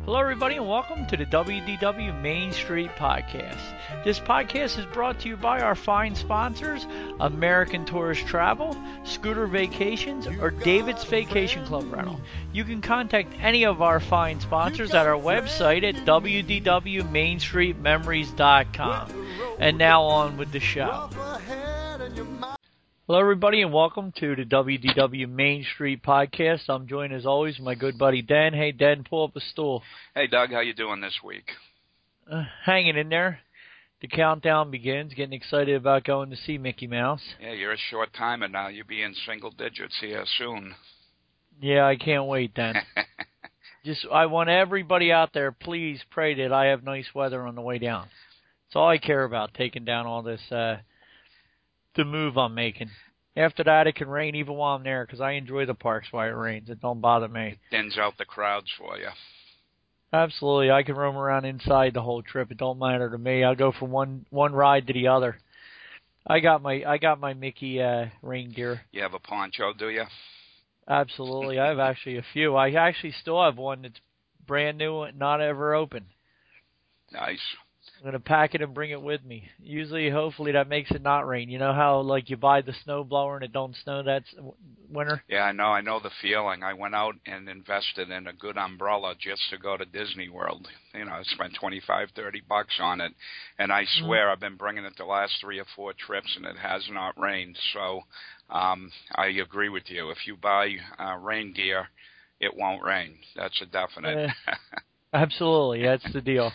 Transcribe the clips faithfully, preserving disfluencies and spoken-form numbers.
Hello, everybody, and welcome to the W D W Main Street Podcast. This podcast is brought to you by our fine sponsors, American Tourist Travel, Scooter Vacations, or David's Vacation Club Rental. You can contact any of our fine sponsors at our website at w d w main street memories dot com. And now on with the show. Hello, everybody, and welcome to the W D W Main Street Podcast. I'm joined, as always, with my good buddy Den. Hey, Den, pull up a stool. Hey, Doug, how you doing this week? Uh, hanging in there. The countdown begins. Getting excited about going to see Mickey Mouse. Yeah, you're a short timer now. You'll be in single digits here soon. Yeah, I can't wait, Den. Just, I want everybody out there, please pray that I have nice weather on the way down. That's all I care about, taking down all this, uh, the move I'm making. After that, it can rain even while I'm there, because I enjoy the parks while it rains. It don't bother me. It thins out the crowds for you. Absolutely. I can roam around inside the whole trip. It don't matter to me. I'll go from one one ride to the other. I got my I got my Mickey uh, rain gear. You have a poncho, do you? Absolutely. I have actually a few. I actually still have one that's brand new and not ever open. Nice. I'm going to pack it and bring it with me. Usually, hopefully, that makes it not rain. You know how, like, you buy the snow blower and it don't snow that winter? Yeah, I know. I know the feeling. I went out and invested in a good umbrella just to go to Disney World. You know, I spent twenty-five, thirty bucks on it. And I swear mm-hmm. I've been bringing it the last three or four trips, and it has not rained. So um, I agree with you. If you buy uh, rain gear, it won't rain. That's a definite. Uh, absolutely. That's the deal.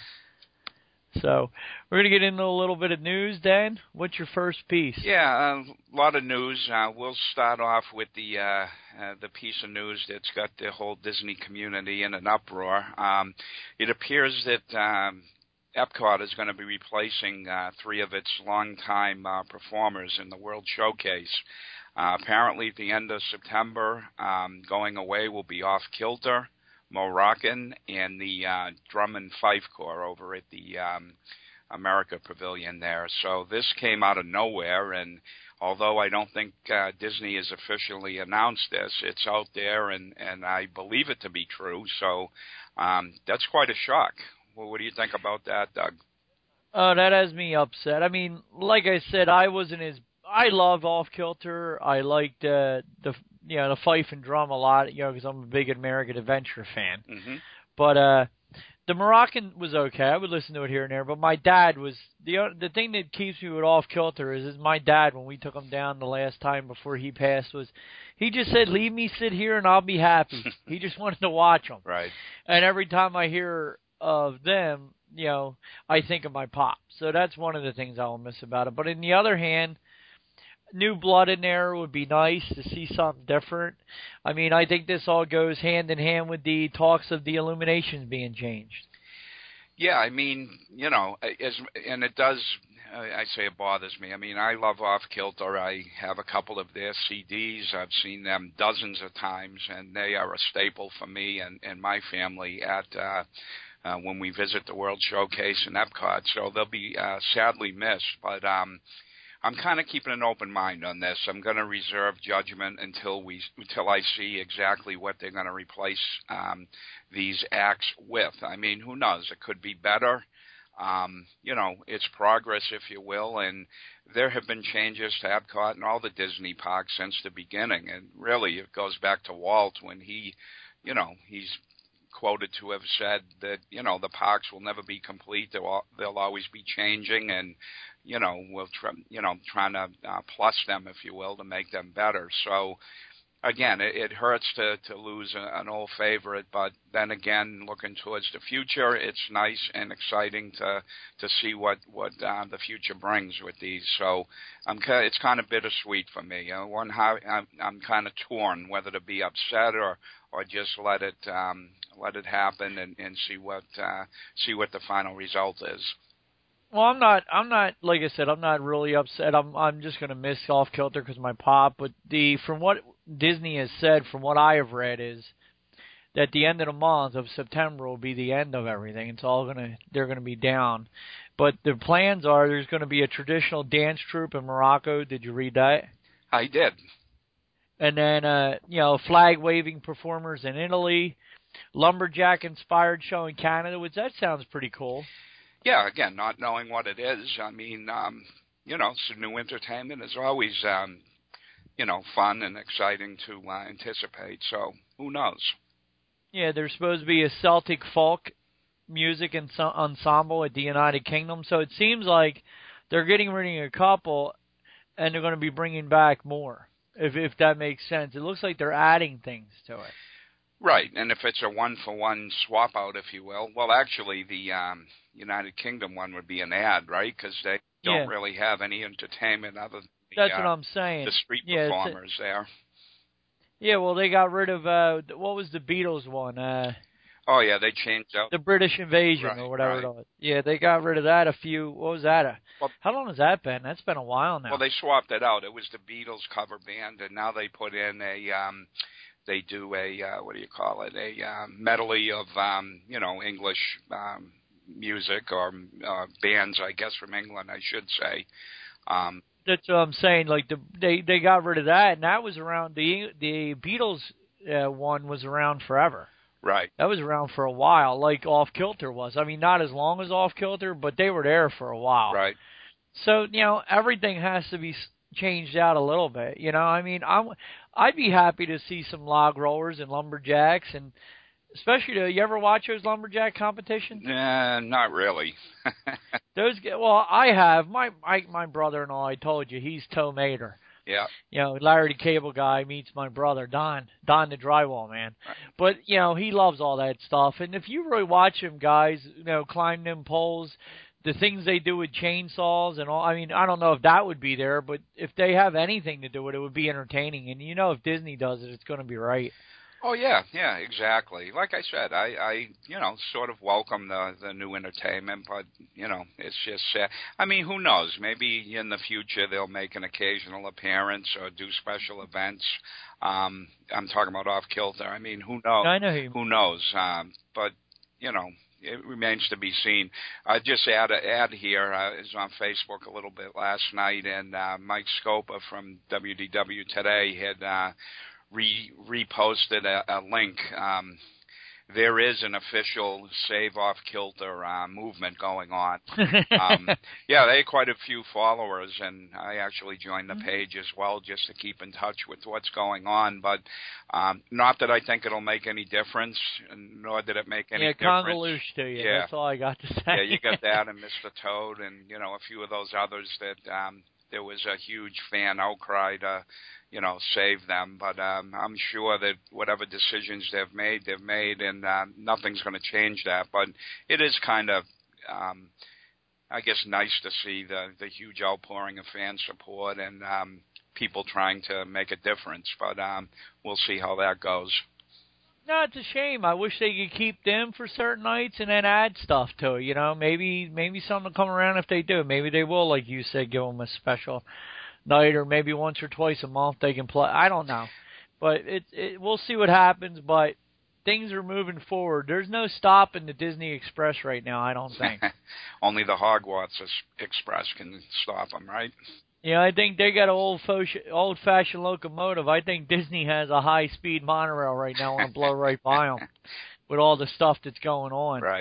So we're going to get into a little bit of news, Dan. What's your first piece? Yeah, a lot of news. Uh, we'll start off with the uh, uh, the piece of news that's got the whole Disney community in an uproar. Um, it appears that um, Epcot is going to be replacing uh, three of its longtime uh, performers in the World Showcase. Uh, apparently, at the end of September, um, going away will be Off Kilter, Moroccan, and the uh, Drum and Fife Corps over at the um, America Pavilion there. So this came out of nowhere, and although I don't think uh, Disney has officially announced this, it's out there, and, and I believe it to be true. So um, that's quite a shock. Well, what do you think about that, Doug? Oh, that has me upset. I mean, like I said, I wasn't as I love Off Kilter. I liked uh, the you know the fife and drum a lot, you know, because I'm a big American Adventure fan. Mm-hmm. But uh, the Moroccan was okay. I would listen to it here and there. But my dad was the the thing that keeps me with Off Kilter is, is my dad, when we took him down the last time before he passed, was he just said, "Leave me sit here and I'll be happy." He just wanted to watch them. Right. And every time I hear of them, you know, I think of my pop. So that's one of the things I'll miss about it. But on the other hand, new blood in there would be nice to see something different. I mean, I think this all goes hand in hand with the talks of the Illuminations being changed. Yeah, I mean, you know, as, and it does, I say it bothers me. I mean, I love Off Kilter. I have a couple of their C Ds. I've seen them dozens of times, and they are a staple for me and, and my family at uh, uh, when we visit the World Showcase in Epcot. So they'll be uh, sadly missed, but um I'm kind of keeping an open mind on this. I'm going to reserve judgment until we until I see exactly what they're going to replace um, these acts with. I mean, who knows? It could be better. Um, you know, it's progress, if you will, and there have been changes to Epcot and all the Disney parks since the beginning. And really, it goes back to Walt when he, you know, he's quoted to have said that, you know, the parks will never be complete. They'll, they'll always be changing, and you know, we'll try, you know, trying to uh, plus them, if you will, to make them better. So, again, it, it hurts to, to lose a, an old favorite, but then again, looking towards the future, it's nice and exciting to to see what what uh, the future brings with these. So, I'm it's kind of bittersweet for me. You know, one how I'm, I'm kind of torn whether to be upset or or just let it um, let it happen and, and see what uh, see what the final result is. Well, I'm not. I'm not. Like I said, I'm not really upset. I'm. I'm just going to miss Off Kilter because of my pop. But the from what Disney has said, from what I have read, is that the end of the month of September will be the end of everything. It's all gonna. They're going to be down. But the plans are there's going to be a traditional dance troupe in Morocco. Did you read that? I did. And then, uh, you know, flag waving performers in Italy. lumberjack-inspired show in Canada, which that sounds pretty cool. Yeah, again, not knowing what it is. I mean, um, you know, some new entertainment is always, um, you know, fun and exciting to uh, anticipate. So who knows? Yeah, there's supposed to be a Celtic folk music and ensemble at the United Kingdom, so it seems like they're getting rid of a couple, and they're going to be bringing back more, if if that makes sense. It looks like they're adding things to it. Right, and if it's a one-for-one swap out, if you will, well, actually, the um, United Kingdom one would be an ad, right? Because they don't Yeah. really have any entertainment other than the, That's uh, what I'm saying. the street yeah, performers there. Yeah, well, they got rid of, uh, what was the Beatles one? Uh, oh, yeah, they changed out. The British Invasion right, or whatever right. it was. Yeah, they got rid of that a few, what was that? A, well, how long has that been? That's been a while now. Well, they swapped it out. It was the Beatles cover band, and now they put in a... Um, They do a uh, what do you call it? A uh, medley of um, you know English um, music or uh, bands, I guess, from England, I should say. Um, That's what I'm saying. Like the they they got rid of that, and that was around the the Beatles uh, one was around forever. Right. That was around for a while, like Off Kilter was. I mean, not as long as Off Kilter, but they were there for a while. Right. So you know, everything has to be changed out a little bit. You know, I mean, I'm I'd be happy to see some log rollers and lumberjacks, and especially, do you ever watch those lumberjack competitions? Nah, not really. Those, well, I have. My my my brother-in-law, I told you, he's Toe Mater. Yeah. You know, Larry the Cable Guy meets my brother, Don, Don the Drywall Man. Right. But, you know, he loves all that stuff. And if you really watch them guys, you know, climb them poles, the things they do with chainsaws and all, I mean, I don't know if that would be there, but if they have anything to do with it, it would be entertaining. And, you know, if Disney does it, it's going to be right. Oh, yeah, yeah, exactly. Like I said, I, I you know, sort of welcome the, the new entertainment, but, you know, it's just, uh, I mean, who knows? Maybe in the future they'll make an occasional appearance or do special events. Um, I'm talking about Off Kilter. I mean, who knows? I know who, who knows? Um, but, you know, it remains to be seen. I just add a ad here. Uh, is on Facebook a little bit last night, and uh, Mike Scopa from W D W Today had uh, re reposted a, a link. Um, there is an official Save Off Kilter uh, movement going on. um, yeah, they had quite a few followers, and I actually joined the page as well just to keep in touch with what's going on. But um, not that I think it'll make any difference, nor did it make any yeah, difference. Yeah, congaloosh to you. Yeah. That's all I got to say. Yeah, you got that and Mister Toad and, you know, a few of those others that um, there was a huge fan outcry to, you know, save them. But um, I'm sure that whatever decisions they've made, they've made, and uh, nothing's going to change that. But it is kind of, um, I guess, nice to see the, the huge outpouring of fan support and um, people trying to make a difference. But um, we'll see how that goes. No, it's a shame. I wish they could keep them for certain nights and then add stuff to it. You know, maybe maybe something will come around if they do. Maybe they will, like you said, give them a special night, or maybe once or twice a month they can play. I don't know, but it, it we'll see what happens. But things are moving forward. There's no stopping the Disney Express right now, I don't think. Only the Hogwarts Express can stop them, right? Yeah, I think they got an old old fashioned locomotive. I think Disney has a high speed monorail right now. Want to blow right by them with all the stuff that's going on. Right.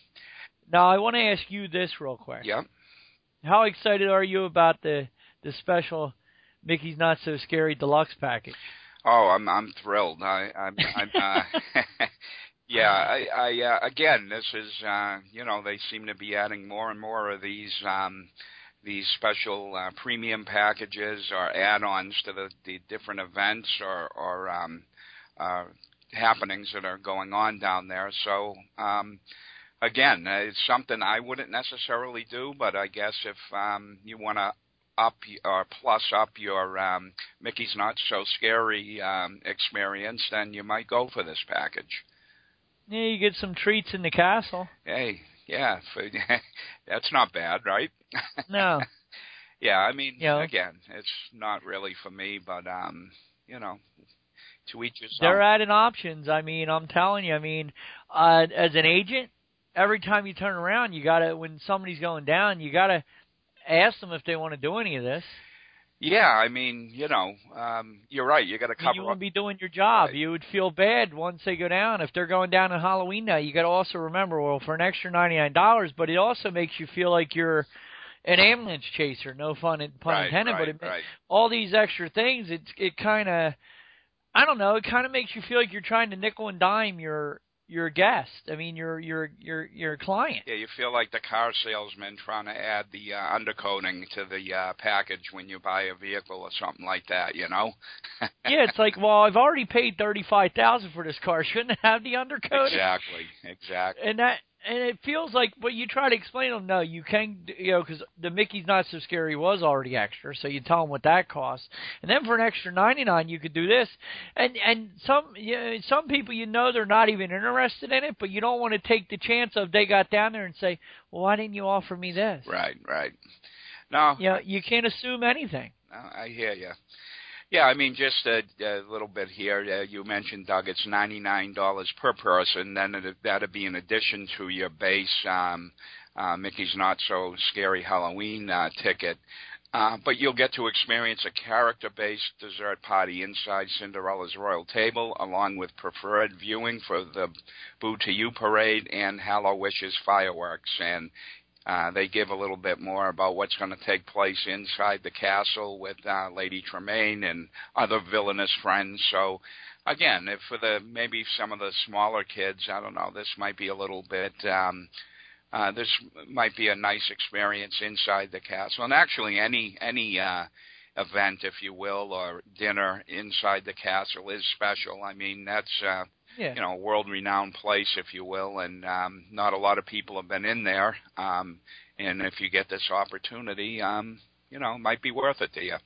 Now I want to ask you this real quick. Yep. How excited are you about the the special Mickey's Not So Scary Deluxe package? Oh, I'm I'm thrilled. I I'm, I'm uh, yeah. I, I uh, again, this is uh, you know, they seem to be adding more and more of these. Um, these special uh, premium packages or add-ons to the, the different events or, or um, uh, happenings that are going on down there. So, um, again, it's something I wouldn't necessarily do, but I guess if um, you want to up or plus up your um, Mickey's Not So Scary um, experience, then you might go for this package. Yeah, you get some treats in the castle. Hey, yeah, that's not bad, right? No. Yeah, I mean, you know, again, it's not really for me, but, um, you know, to each his own. They're adding options. I mean, I'm telling you, I mean, uh, as an agent, every time you turn around, you got to, when somebody's going down, you got to ask them if they want to do any of this. Yeah, I mean, you know, um, you're right. You got to I mean, cover you up. wouldn't be doing your job. Right. You would feel bad once they go down. If they're going down on Halloween night, you got to also remember, well, for an extra ninety-nine dollars, but it also makes you feel like you're an ambulance chaser. No fun, pun Right, intended, but right, it, right. all these extra things, it, it kind of, I don't know, it kind of makes you feel like you're trying to nickel and dime your your guest. I mean, your your your your client. Yeah, you feel like the car salesman trying to add the uh, undercoating to the uh, package when you buy a vehicle or something like that, you know? Yeah, it's like, well, I've already paid thirty-five thousand dollars for this car. Shouldn't it have the undercoating? Exactly, exactly. And that, and it feels like, but you try to explain to them, no, you can, you know, because the Mickey's Not So Scary was already extra, so you tell them what that costs, and then for an extra ninety-nine, you could do this, and and some, you know, some people, you know, they're not even interested in it, but you don't want to take the chance of they got down there and say, well, why didn't you offer me this? Right, right. No, You know, I, you can't assume anything. no, I hear you. Yeah, I mean, just a, a little bit here. Uh, you mentioned, Doug, it's ninety-nine dollars per person. Then it, that'd be in addition to your base um, uh, Mickey's Not So Scary Halloween uh, ticket. Uh, but you'll get to experience a character-based dessert party inside Cinderella's Royal Table, along with preferred viewing for the Boo to You parade and Hallow Wishes fireworks. And Uh, they give a little bit more about what's going to take place inside the castle with uh, Lady Tremaine and other villainous friends. So, again, if for the maybe some of the smaller kids, I don't know, this might be a little bit. Um, uh, this might be a nice experience inside the castle, and actually any any uh, event, if you will, or dinner inside the castle is special. I mean, that's. Uh, Yeah. you know, a world-renowned place, if you will, and um, not a lot of people have been in there. Um, and if you get this opportunity, um, you know, it might be worth it to you.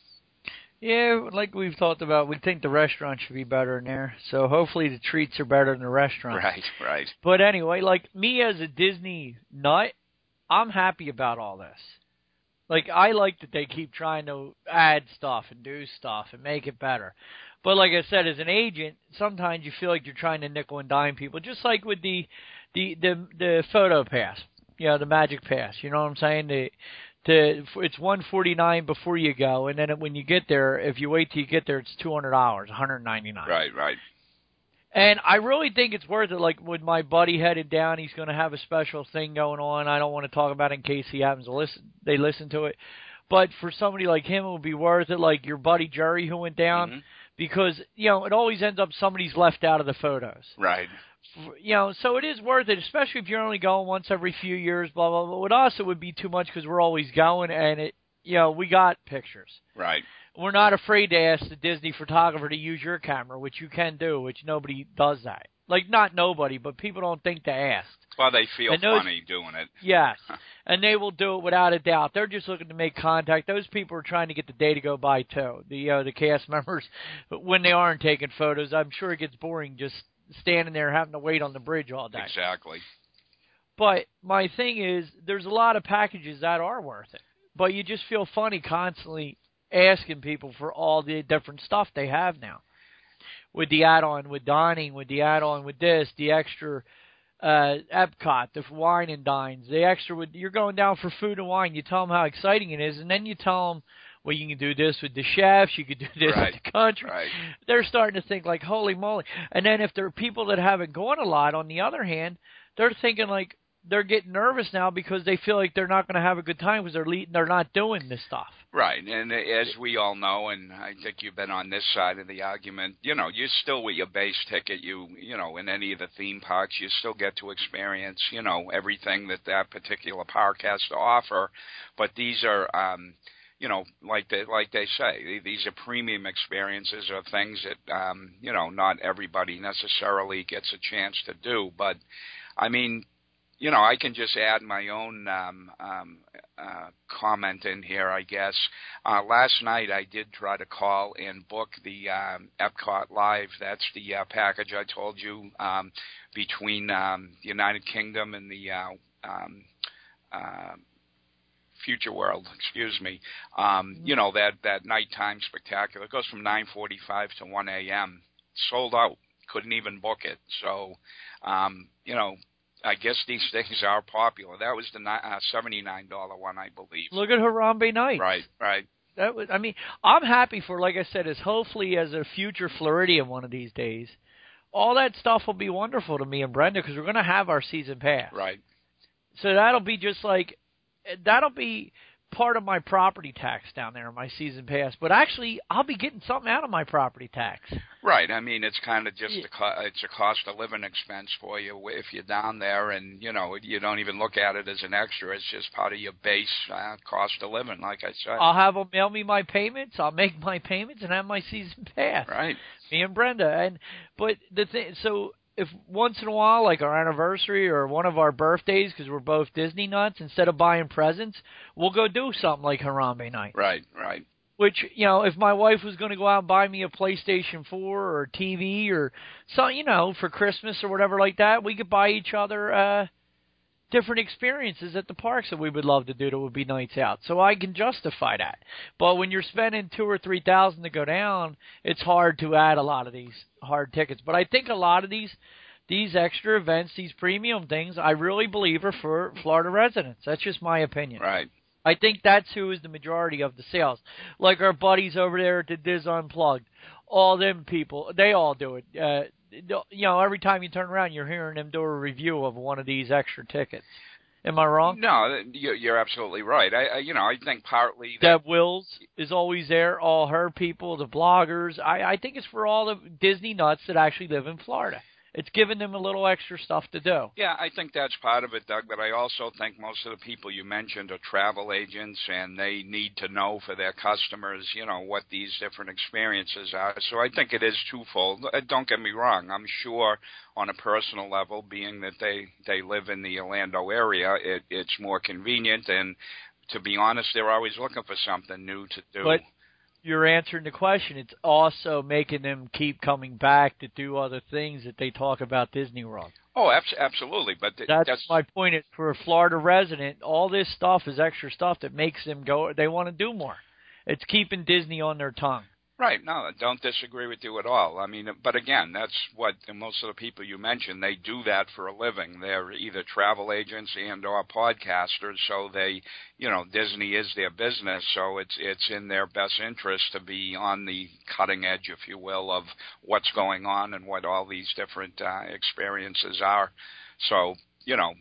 Yeah, like we've talked about, we think the restaurant should be better in there. So hopefully the treats are better than the restaurant. Right, right. But anyway, like me as a Disney nut, I'm happy about all this. Like, I like that they keep trying to add stuff and do stuff and make it better. But like I said, as an agent, sometimes you feel like you're trying to nickel and dime people, just like with the the the, the photo pass, you know, the magic pass. You know what I'm saying? The the it's one forty-nine before you go, and then when you get there, if you wait till you get there, it's two hundred dollars, one hundred ninety-nine. Right, right. And I really think it's worth it. Like with my buddy headed down, he's going to have a special thing going on. I don't want to talk about it in case he happens to listen. They listen to it, but for somebody like him, it would be worth it. Like your buddy Jerry who went down, Mm-hmm. because you know it always ends up somebody's left out of the photos. Right. You know, so it is worth it, especially if you're only going once every few years. Blah blah blah. With us, it would be too much because we're always going, and it, you know, we got pictures. Right. We're not afraid to ask the Disney photographer to use your camera, which you can do, which nobody does that. Like, not nobody, but people don't think to ask. Well, they feel And those- funny doing it. Yes, and they will do it without a doubt. They're just looking to make contact. Those people are trying to get the day to go by, too. The uh, the cast members, when they aren't taking photos, I'm sure it gets boring just standing there having to wait on the bridge all day. Exactly. But my thing is, there's a lot of packages that are worth it. But you just feel funny constantly asking people for all the different stuff they have now. With the add-on, with dining, with the add-on, with this, the extra uh, Epcot, the wine and dines, the extra, with, you're going down for food and wine. You tell them how exciting it is, and then you tell them, well, you can do this with the chefs, you could do this Right. with the country. Right. They're starting to think like, holy moly. And then if there are people that haven't gone a lot, on the other hand, they're thinking like, they're getting nervous now because they feel like they're not going to have a good time because they're le- they're not doing this stuff. Right, and as we all know, and I think you've been on this side of the argument, you know, you're still with your base ticket. You, you know, in any of the theme parks, you still get to experience, you know, everything that that particular park has to offer. But these are, um, you know, like they like they say, these are premium experiences or things that, um, you know, not everybody necessarily gets a chance to do. But I mean, you know, I can just add my own um, um, uh, comment in here, I guess. Uh, last night I did try to call and book the um, Epcot Live. That's the uh, package I told you um, between um, the United Kingdom and the uh, um, uh, Future World, excuse me. Um, you know, that, that nighttime spectacular. It goes from nine forty-five to one a.m. Sold out. Couldn't even book it. So, um, you know, I guess these things are popular. That was the uh, seventy-nine dollars one, I believe. Look at Harambe Nights. Right, right. That was, I mean, I'm happy for, like I said, as hopefully as a future Floridian one of these days. All that stuff will be wonderful to me and Brenda because we're going to have our season pass. Right. So that'll be just like, that'll be part of my property tax down there, my season pass. But actually, I'll be getting something out of my property tax. Right. I mean, it's kind of just a co- it's a cost of living expense for you if you're down there, and you know you don't even look at it as an extra. It's just part of your base uh, cost of living, like I said. I'll have them mail me my payments. I'll make my payments and have my season pass. Right. Me and Brenda. And but the thing, so. If once in a while, like our anniversary or one of our birthdays, because we're both Disney nuts, instead of buying presents, we'll go do something like Harambe Night. Right, right. Which, you know, if my wife was going to go out and buy me a PlayStation four or a T V or something, you know, for Christmas or whatever like that, we could buy each other uh, different experiences at the parks that we would love to do that would be nights out. So I can justify that. But when you're spending two or three thousand to go down, it's hard to add a lot of these hard tickets. But I think a lot of these these extra events, these premium things, I really believe are for Florida residents. That's just my opinion. Right. I think that's who is the majority of the sales. Like our buddies over there at the Diz Unplugged, all them people, they all do it. Uh, you know, every time you turn around, you're hearing them do a review of one of these extra tickets. Am I wrong? No, you're absolutely right. I, I you know, I think partly that Deb Wills is always there. All her people, the bloggers. I, I think it's for all the Disney nuts that actually live in Florida. It's giving them a little extra stuff to do. Yeah, I think that's part of it, Doug, but I also think most of the people you mentioned are travel agents, and they need to know for their customers, you know, what these different experiences are. So I think it is twofold. Don't get me wrong. I'm sure on a personal level, being that they, they live in the Orlando area, it, it's more convenient, and to be honest, they're always looking for something new to do. But you're answering the question. It's also making them keep coming back to do other things that they talk about Disney World. Oh, abs- absolutely. But th- that's, that's my point. Is for a Florida resident, all this stuff is extra stuff that makes them go. They want to do more. It's keeping Disney on their tongue. Right. No, I don't disagree with you at all. I mean, but again, that's what most of the people you mentioned, they do that for a living. They're either travel agents and or podcasters, so they, you know, Disney is their business, so it's it's in their best interest to be on the cutting edge, if you will, of what's going on and what all these different uh, experiences are. So, you know,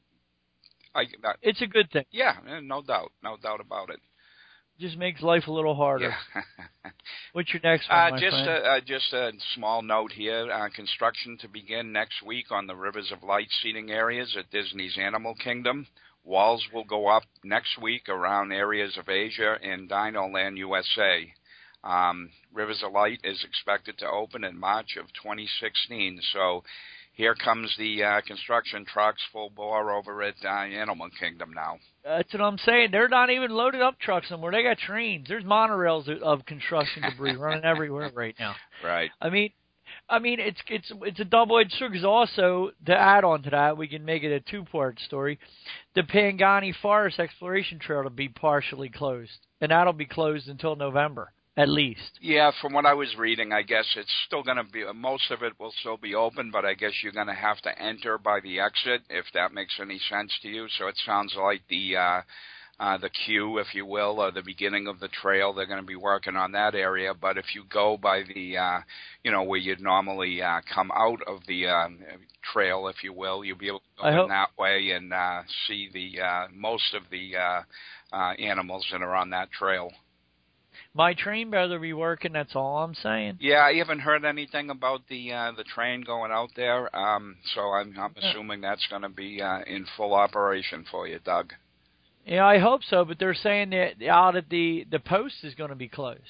I, I it's a good thing. Yeah, no doubt, no doubt about it. Just makes life a little harder. Yeah. What's your next one, uh, my just friend? A, uh, just a small note here. Uh, construction to begin next week on the Rivers of Light seating areas at Disney's Animal Kingdom. Walls will go up next week around areas of Asia and Dinoland U S A. Um, Rivers of Light is expected to open in March of twenty sixteen. So here comes the uh, construction trucks full bore over at uh, Animal Kingdom now. That's what I'm saying. They're not even loaded up trucks anymore. They got trains. There's monorails of construction debris running everywhere right now. Right. I mean, I mean, it's it's it's a double-edged sword. Because also, to add on to that, we can make it a two-part story. The Pangani Forest Exploration Trail will be partially closed, and that'll be closed until November. At least. Yeah, from what I was reading, I guess it's still going to be, most of it will still be open, but I guess you're going to have to enter by the exit, if that makes any sense to you. So it sounds like the uh, uh, the queue, if you will, or the beginning of the trail, they're going to be working on that area. But if you go by the, uh, you know, where you'd normally uh, come out of the uh, trail, if you will, you'll be able to go in that way and uh, see the uh, most of the uh, uh, animals that are on that trail. My train better be working, that's all I'm saying. Yeah, I haven't heard anything about the uh, the train going out there, um, so I'm, I'm assuming that's going to be uh, in full operation for you, Doug. Yeah, I hope so, but they're saying that out at the, the post is going to be closed.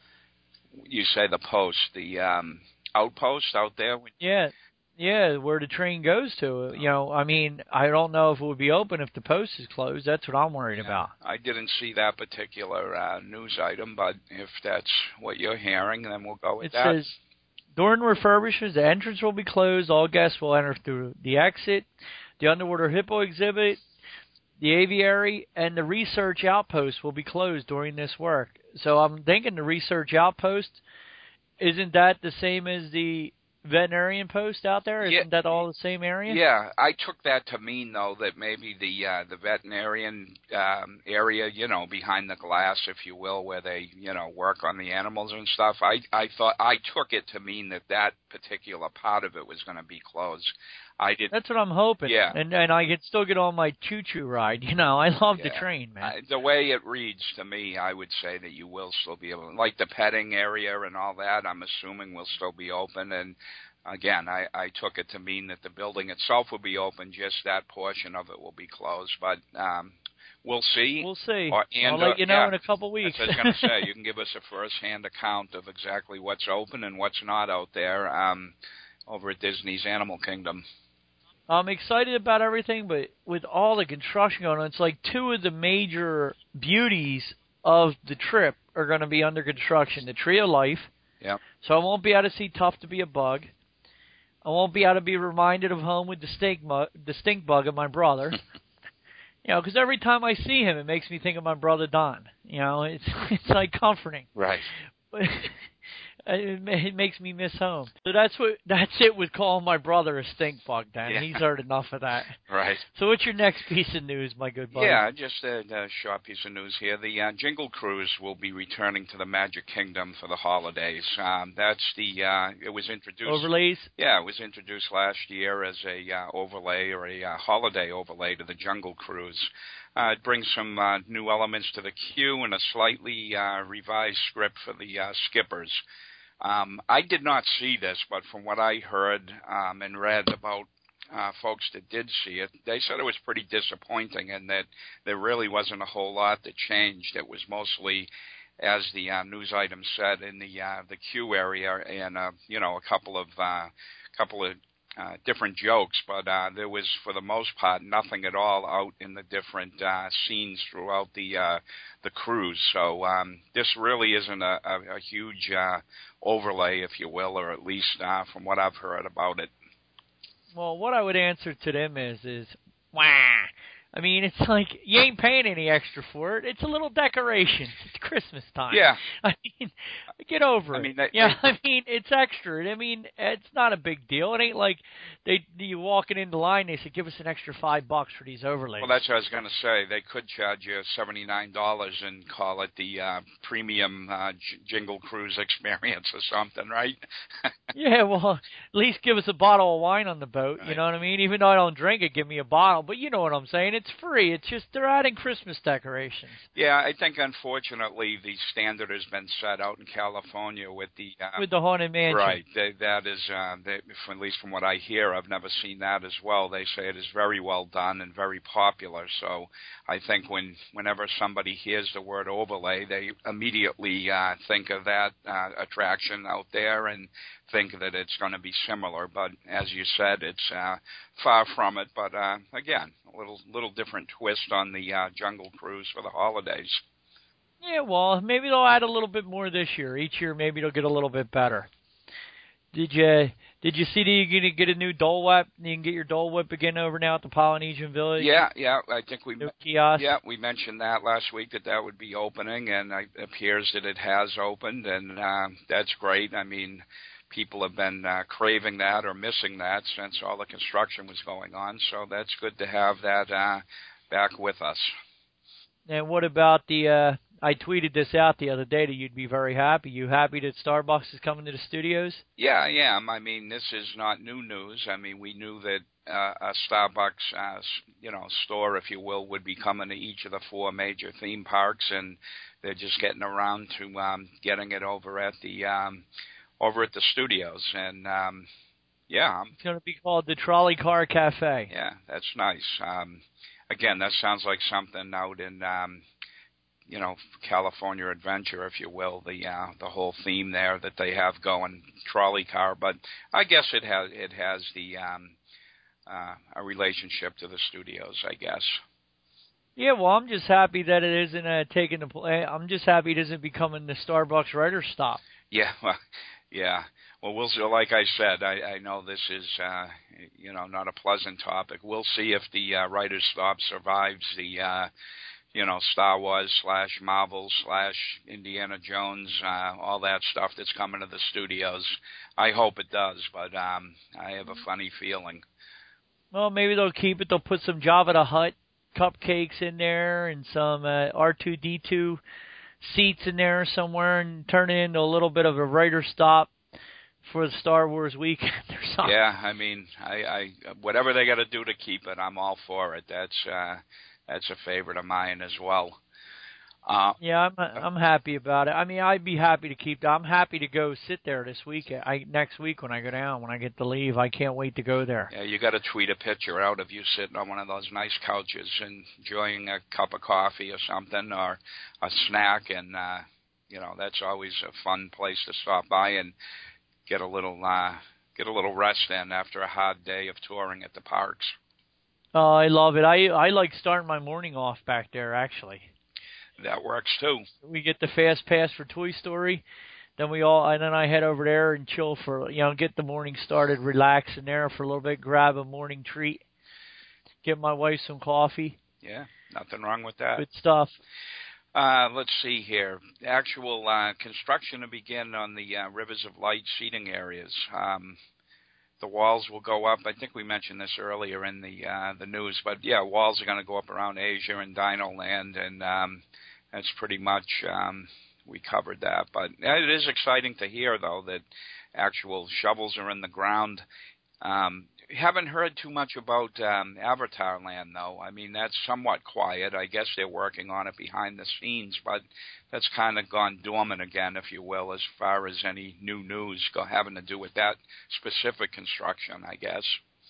You say the post, the um, outpost out there? Yeah. Yeah, where the train goes to. You know, I mean, I don't know if it would be open if the post is closed. That's what I'm worried yeah, about. I didn't see that particular uh, news item, but if that's what you're hearing, then we'll go with it that. It says, during refurbishments, the entrance will be closed. All guests will enter through the exit. The underwater hippo exhibit, the aviary, and the research outpost will be closed during this work. So I'm thinking the research outpost, isn't that the same as the veterinarian post out there? Isn't yeah, that all the same area? Yeah, I took that to mean though that maybe the uh, the veterinarian um, area, you know, behind the glass, if you will, where they, you know, work on the animals and stuff. I I thought I took it to mean that that particular part of it was going to be closed. I did. That's what I'm hoping. Yeah. And and I can still get on my choo-choo ride. You know, I love Yeah. the train, man. I, the way it reads to me, I would say that you will still be able, like the petting area and all that, I'm assuming will still be open. And again, I, I took it to mean that the building itself will be open, just that portion of it will be closed. But um, we'll see. We'll see. Or, and, I'll let uh, you know yeah, in a couple weeks. As I was going to say, you can give us a first-hand account of exactly what's open and what's not out there um, over at Disney's Animal Kingdom. I'm excited about everything, but with all the construction going on, it's like two of the major beauties of the trip are going to be under construction. The Tree of Life. Yep. So I won't be able to see Tough to be a Bug. I won't be able to be reminded of home with the stink, mu- the stink bug of my brother. You know, because every time I see him, it makes me think of my brother Don. You know, it's it's like comforting. Right. But it, it makes me miss home. So that's what that's it with calling my brother a stink bug. Dan, Yeah. he's heard enough of that. Right. So what's your next piece of news, my good buddy? Yeah, just a, a short piece of news here. The uh, Jingle Cruise will be returning to the Magic Kingdom for the holidays. Um, that's the uh, it was introduced. Overlays. Yeah, it was introduced last year as a uh, overlay or a uh, holiday overlay to the Jungle Cruise. Uh, it brings some uh, new elements to the queue and a slightly uh, revised script for the uh, skippers. Um, I did not see this, but from what I heard um, and read about uh, folks that did see it, they said it was pretty disappointing and that there really wasn't a whole lot that changed. It was mostly, as the uh, news item said, in the uh, the queue area and uh, you know a couple of uh, couple of uh, different jokes, but uh, there was for the most part nothing at all out in the different uh, scenes throughout the uh, the cruise. So um, this really isn't a, a, a huge uh, overlay, if you will, or at least uh, from what I've heard about it. Well, what I would answer to them is, is, wah. I mean, it's like you ain't paying any extra for it. It's a little decoration. It's Christmas time. Yeah. I mean, get over I it. mean, they, yeah, they, I mean, it's extra. I mean, it's not a big deal. It ain't like they you walking into line. They say, give us an extra five bucks for these overlays. Well, that's what I was going to say. They could charge you seventy-nine dollars and call it the uh, premium uh, J- Jingle Cruise experience or something, right? Yeah, well, at least give us a bottle of wine on the boat. Right. You know what I mean? Even though I don't drink it, give me a bottle. But you know what I'm saying? It's free. It's just they're adding Christmas decorations. Yeah, I think unfortunately the standard has been set out in California with the uh, With the Haunted Mansion. Right, they, that is uh, they, at least from what I hear, I've never seen that as well. They say it is very well done and very popular. So I think when whenever somebody hears the word overlay, they immediately uh, think of that uh, attraction out there and think that it's going to be similar. But as you said, it's uh, far from it. But uh, again, a little little different twist on the uh, Jungle Cruise for the holidays. Yeah, well, maybe they'll add a little bit more this year. Each year, maybe they'll get a little bit better. Did you did you see that you're going to get a new Dole Whip? You can get your Dole Whip again over now at the Polynesian Village? Yeah, yeah, I think we New kiosk? Yeah, we mentioned that last week that that would be opening, and it appears that it has opened, and uh, that's great. I mean, people have been uh, craving that or missing that since all the construction was going on, so that's good to have that uh, back with us. And what about the, uh, I tweeted this out the other day that you'd be very happy. You happy that Starbucks is coming to the studios? Yeah, I am. I mean, this is not new news. I mean, we knew that uh, a Starbucks, uh, you know, store, if you will, would be coming to each of the four major theme parks, and they're just getting around to um, getting it over at the um, over at the studios. And um, yeah, it's going to be called the Trolley Car Cafe. Yeah, that's nice. Um, again, that sounds like something out in, um, you know, California Adventure, if you will, the uh, the whole theme there that they have going, trolley car. But I guess it has it has the um, uh, a relationship to the studios, I guess. Yeah, well, I'm just happy that it isn't uh, taking the play. I'm just happy it isn't becoming the Starbucks writer's stop. Yeah, well, yeah. Well, we'll see. Like I said, I, I know this is, uh, you know, not a pleasant topic. We'll see if the uh, writer's stop survives the, uh, you know, Star Wars slash Marvel slash Indiana Jones, uh, all that stuff that's coming to the studios. I hope it does, but um, I have a funny feeling. Well, maybe they'll keep it. They'll put some Jabba the Hutt cupcakes in there and some uh, R two D two seats in there somewhere and turn it into a little bit of a writer stop for the Star Wars weekend or something. Yeah, I mean, I, I whatever they got to do to keep it, I'm all for it. That's uh, that's a favorite of mine as well. Uh, yeah, I'm I'm happy about it. I mean, I'd be happy to keep that. I'm happy to go sit there this weekend. I next week when I go down, when I get to leave, I can't wait to go there. Yeah, you got to tweet a picture out of you sitting on one of those nice couches and enjoying a cup of coffee or something, or a snack, and uh, you know, that's always a fun place to stop by and get a little uh, get a little rest in after a hard day of touring at the parks. Oh, I love it. I I like starting my morning off back there, actually. That works too. We get the fast pass for Toy Story, then we all and then I head over there and chill for you know get the morning started, relax in there for a little bit, grab a morning treat, get my wife some coffee. Yeah, nothing wrong with that. Good stuff. Uh, let's see here. Actual uh, construction to begin on the uh, Rivers of Light seating areas. Um, the walls will go up. I think we mentioned this earlier in the uh, the news, but yeah, walls are going to go up around Asia and Dino Land, and um, that's pretty much um, we covered that. But it is exciting to hear, though, that actual shovels are in the ground. Um, haven't heard too much about um, Avatar Land, though. I mean, that's somewhat quiet. I guess they're working on it behind the scenes, but that's kind of gone dormant again, if you will, as far as any new news go, having to do with that specific construction, I guess.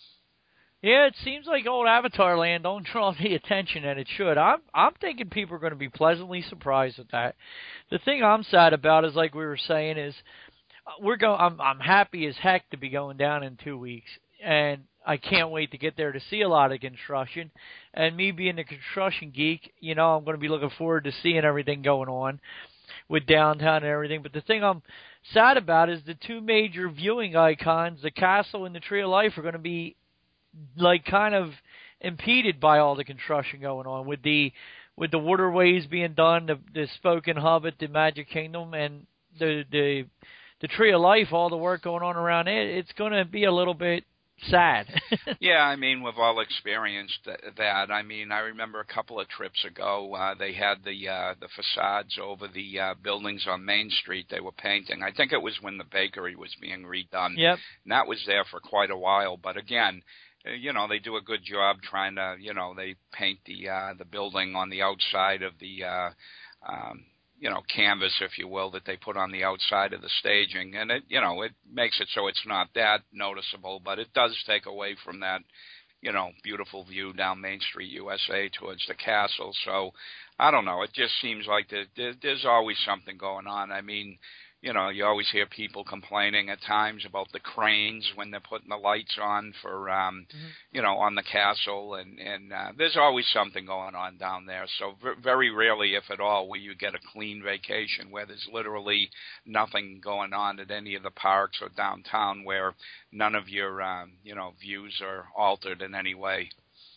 Yeah, it seems like old Avatar Land don't draw the attention that it should. I'm I'm thinking people are going to be pleasantly surprised with that. The thing I'm sad about is, like we were saying, is we're go. I'm I'm happy as heck to be going down in two weeks. And I can't wait to get there to see a lot of construction. And me being a construction geek, you know, I'm going to be looking forward to seeing everything going on with downtown and everything. But the thing I'm sad about is the two major viewing icons, the castle and the Tree of Life, are going to be, like, kind of impeded by all the construction going on. With the with the waterways being done, the, the Spoken Hub at the Magic Kingdom, and the, the, the Tree of Life, all the work going on around it, it's going to be a little bit sad. Yeah, I mean, we've all experienced that. I mean, I remember a couple of trips ago, uh, they had the uh, the facades over the uh, buildings on Main Street they were painting. I think it was when the bakery was being redone. Yep. And that was there for quite a while. But again, you know, they do a good job trying to, you know, they paint the uh, the building on the outside of the uh, um, you know, canvas, if you will, that they put on the outside of the staging. And it, you know, it makes it so it's not that noticeable, but it does take away from that, you know, beautiful view down Main Street, U S A towards the castle. So I don't know. It just seems like there, there's always something going on. I mean, you know, you always hear people complaining at times about the cranes when they're putting the lights on for, um, mm-hmm. you know, on the castle. And, and uh, there's always something going on down there. So v- very rarely, if at all, will you get a clean vacation where there's literally nothing going on at any of the parks or downtown where none of your, um, you know, views are altered in any way.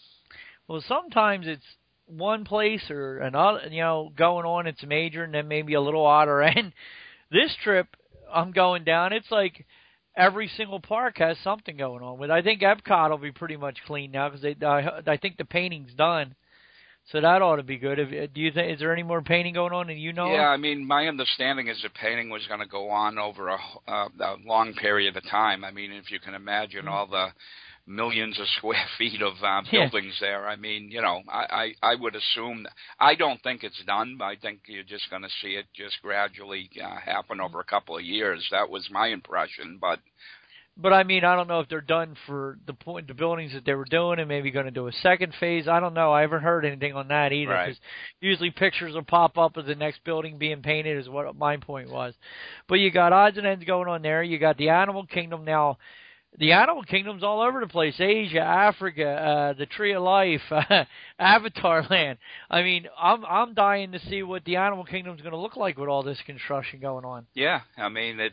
Well, sometimes it's one place or another, you know, going on, it's major, and then maybe a little odder end. This trip, I'm going down, it's like every single park has something going on with. I think Epcot will be pretty much clean now because I, I think the painting's done, so that ought to be good. If, do you think is there any more painting going on? And you know? Yeah, I mean, my understanding is the painting was going to go on over a, uh, a long period of time. I mean, if you can imagine mm-hmm. all the millions of square feet of uh, buildings yeah. there. I mean, you know, I, I, I would assume, I don't think it's done, but I think you're just going to see it just gradually uh, happen over a couple of years. That was my impression, but... But, I mean, I don't know if they're done for the point, the buildings that they were doing and maybe going to do a second phase. I don't know. I haven't heard anything on that either. Right. Usually pictures will pop up of the next building being painted is what my point was. But you got odds and ends going on there. You got the Animal Kingdom now. The Animal Kingdom's all over the place. Asia, Africa, uh, the Tree of Life, uh, Avatar Land. I mean, I'm I'm dying to see what the Animal Kingdom's going to look like with all this construction going on. Yeah, I mean, it's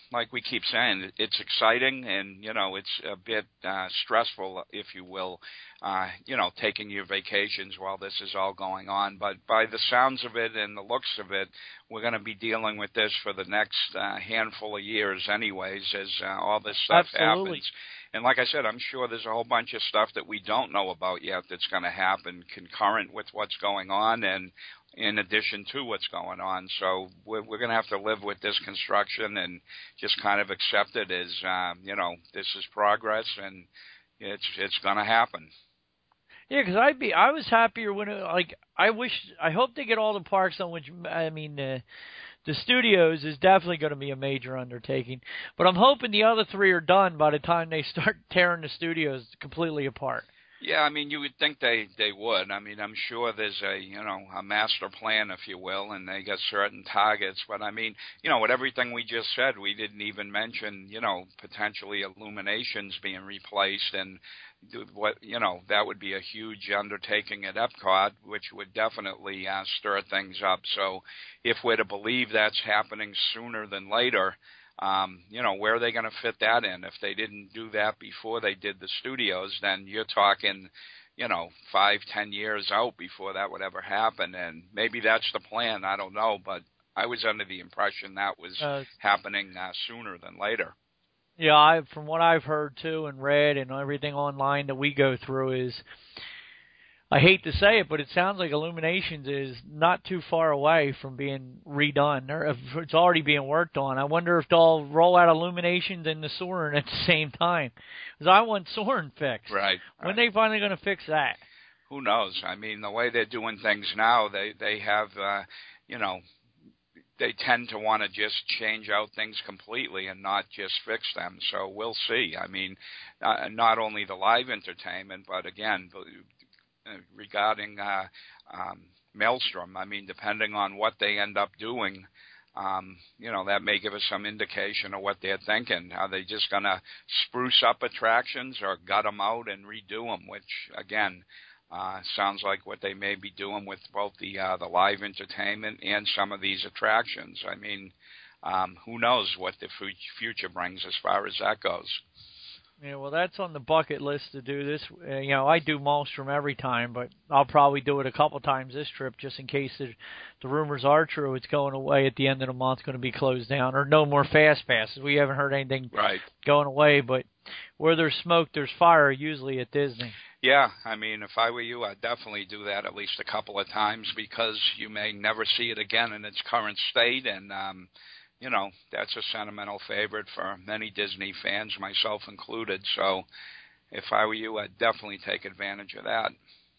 like we keep saying, it's exciting, and you know, it's a bit uh, stressful, if you will. Uh, you know, taking your vacations while this is all going on. But by the sounds of it and the looks of it, we're going to be dealing with this for the next uh, handful of years anyways, as uh, all this stuff Absolutely. happens. And like I said, I'm sure there's a whole bunch of stuff that we don't know about yet that's going to happen concurrent with what's going on and in addition to what's going on. So we're, we're going to have to live with this construction and just kind of accept it as, um, you know, this is progress and it's it's going to happen. Yeah, because I'd be, I was happier when, it, like, I wish, I hope they get all the parks on which, I mean, uh, the studios is definitely going to be a major undertaking. But I'm hoping the other three are done by the time they start tearing the studios completely apart. Yeah, I mean, you would think they, they would. I mean, I'm sure there's a, you know, a master plan, if you will, and they got certain targets. But, I mean, you know, with everything we just said, we didn't even mention, you know, potentially illuminations being replaced. And, what you know, that would be a huge undertaking at Epcot, which would definitely uh, stir things up. So if we're to believe that's happening sooner than later, Um, you know, where are they going to fit that in? If they didn't do that before they did the studios, then you're talking, you know, five, ten years out before that would ever happen. And maybe that's the plan. I don't know. But I was under the impression that was Uh, happening uh, sooner than later. Yeah, I, from what I've heard, too, and read and everything online that we go through is, I hate to say it, but it sounds like Illuminations is not too far away from being redone. Or it's already being worked on. I wonder if they'll roll out Illuminations and the Soarin' at the same time. Because I want Soarin' fixed. Right. When right. are they finally going to fix that? Who knows? I mean, the way they're doing things now, they, they have, uh, you know, they tend to want to just change out things completely and not just fix them. So we'll see. I mean, uh, not only the live entertainment, but again, regarding uh, um, Maelstrom. I mean, depending on what they end up doing, um, you know, that may give us some indication of what they're thinking. Are they just going to spruce up attractions or gut them out and redo them, which, again, uh, sounds like what they may be doing with both the uh, the live entertainment and some of these attractions. I mean, um, who knows what the future brings as far as that goes. Yeah, well, that's on the bucket list to do this. Uh, you know, I do Maelstrom every time, but I'll probably do it a couple times this trip just in case the, the rumors are true. It's going away at the end of the month, going to be closed down, or no more Fast Passes. We haven't heard anything right. going away, but where there's smoke, there's fire, usually at Disney. Yeah, I mean, if I were you, I'd definitely do that at least a couple of times because you may never see it again in its current state, and um, you know, that's a sentimental favorite for many Disney fans, myself included. So if I were you, I'd definitely take advantage of that.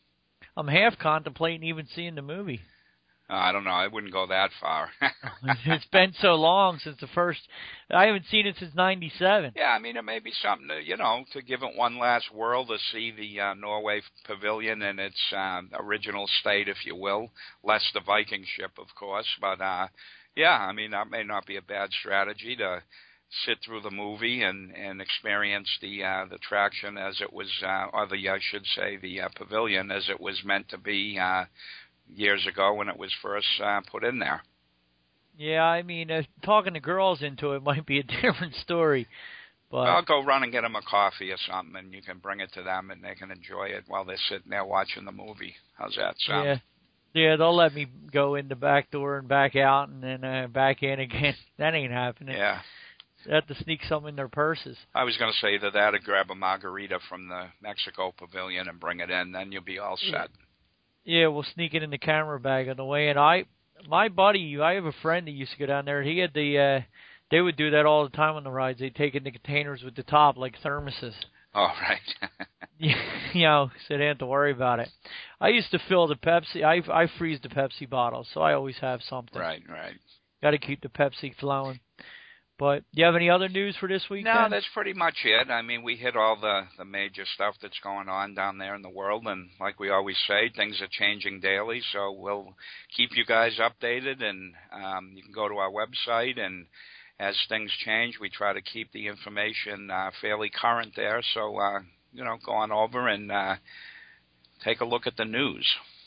I'm half contemplating even seeing the movie. Uh, I don't know. I wouldn't go that far. It's been so long since the first. I haven't seen it since ninety-seven. Yeah, I mean, it may be something to, you know, to give it one last whirl to see the uh, Norway Pavilion in its uh, original state, if you will. Less the Viking ship, of course. But, uh, yeah, I mean, that may not be a bad strategy to sit through the movie and, and experience the uh, the attraction as it was, uh, or the, I should say, the uh, pavilion as it was meant to be uh, years ago when it was first uh, put in there. Yeah, I mean, uh, talking to girls into it might be a different story. But I'll go run and get them a coffee or something, and you can bring it to them, and they can enjoy it while they're sitting there watching the movie. How's that sound? Yeah. Yeah, they'll let me go in the back door and back out and then uh, back in again. That ain't happening. Yeah. They have to sneak some in their purses. I was going to say either that or grab a margarita from the Mexico Pavilion and bring it in. Then you'll be all set. Yeah, we'll sneak it in the camera bag on the way. And I, my buddy, I have a friend that used to go down there. He had the, uh, they would do that all the time on the rides. They'd take in the containers with the top, like thermoses. Oh, right. You know, so they didn't have to worry about it. I used to fill the Pepsi. I I freeze the Pepsi bottles, so I always have something. Right, right. Got to keep the Pepsi flowing. But do you have any other news for this week? No, then? that's pretty much it. I mean, we hit all the, the major stuff that's going on down there in the world, and like we always say, things are changing daily, so we'll keep you guys updated, and um, you can go to our website, and as things change, we try to keep the information uh, fairly current there, so, uh, you know, go on over and uh, take a look at the news.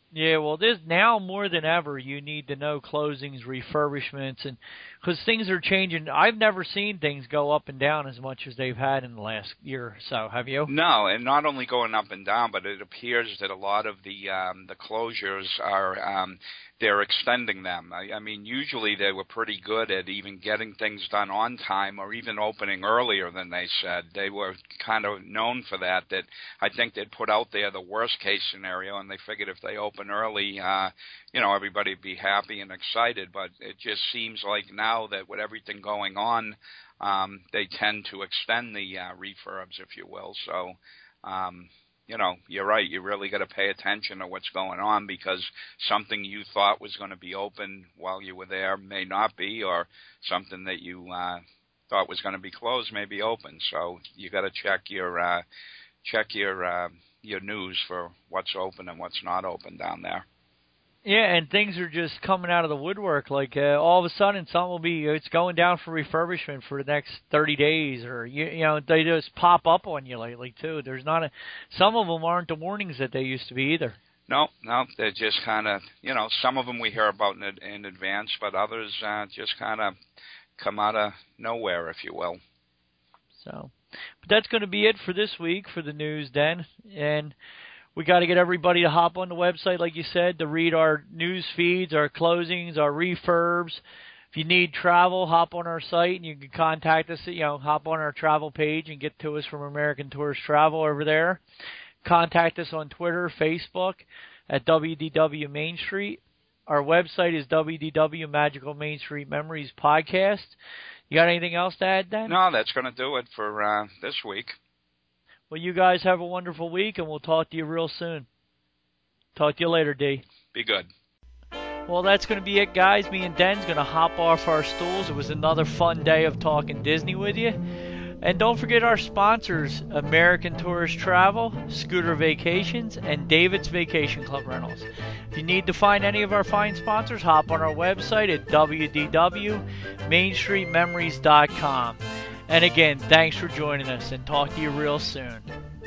Yeah, well, this now more than ever, you need to know closings, refurbishments, and because things are changing. I've never seen things go up and down as much as they've had in the last year or so. Have you? No, and not only going up and down, but it appears that a lot of the um, the closures are um, they're extending them. I, I mean, usually they were pretty good at even getting things done on time or even opening earlier than they said. They were kind of known for that. That I think they'd put out there the worst case scenario, and they figured if they open early, uh, you know, everybody would be happy and excited. But it just seems like now that with everything going on, um, they tend to extend the uh, refurbs, if you will. So, um, you know, you're right. You really got to pay attention to what's going on because something you thought was going to be open while you were there may not be, or something that you uh, thought was going to be closed may be open. So you got to check your uh, check your uh, your news for what's open and what's not open down there. Yeah, and things are just coming out of the woodwork. Like uh, all of a sudden, some will be it's going down for refurbishment for the next thirty days, or you, you know they just pop up on you lately too. There's not a some of them aren't the warnings that they used to be either. No, no, they're just kind of you know some of them we hear about in, in advance, but others uh, just kind of come out of nowhere, if you will. So, but that's going to be it for this week for the news, Den, and we got to get everybody to hop on the website, like you said, to read our news feeds, our closings, our refurbs. If you need travel, hop on our site, and you can contact us. You know, hop on our travel page and get to us from American Tourist Travel over there. Contact us on Twitter, Facebook, at W D W Main Street. Our website is W D W Magical Main Street Memories Podcast. You got anything else to add, Dan? No, that's going to do it for uh, this week. Well, you guys have a wonderful week, and we'll talk to you real soon. Talk to you later, D. Be good. Well, that's going to be it, guys. Me and Den's going to hop off our stools. It was another fun day of talking Disney with you. And don't forget our sponsors, American Tourist Travel, Scooter Vacations, and David's Vacation Club Rentals. If you need to find any of our fine sponsors, hop on our website at W D W Main Street Memories dot com. And again, thanks for joining us, and talk to you real soon.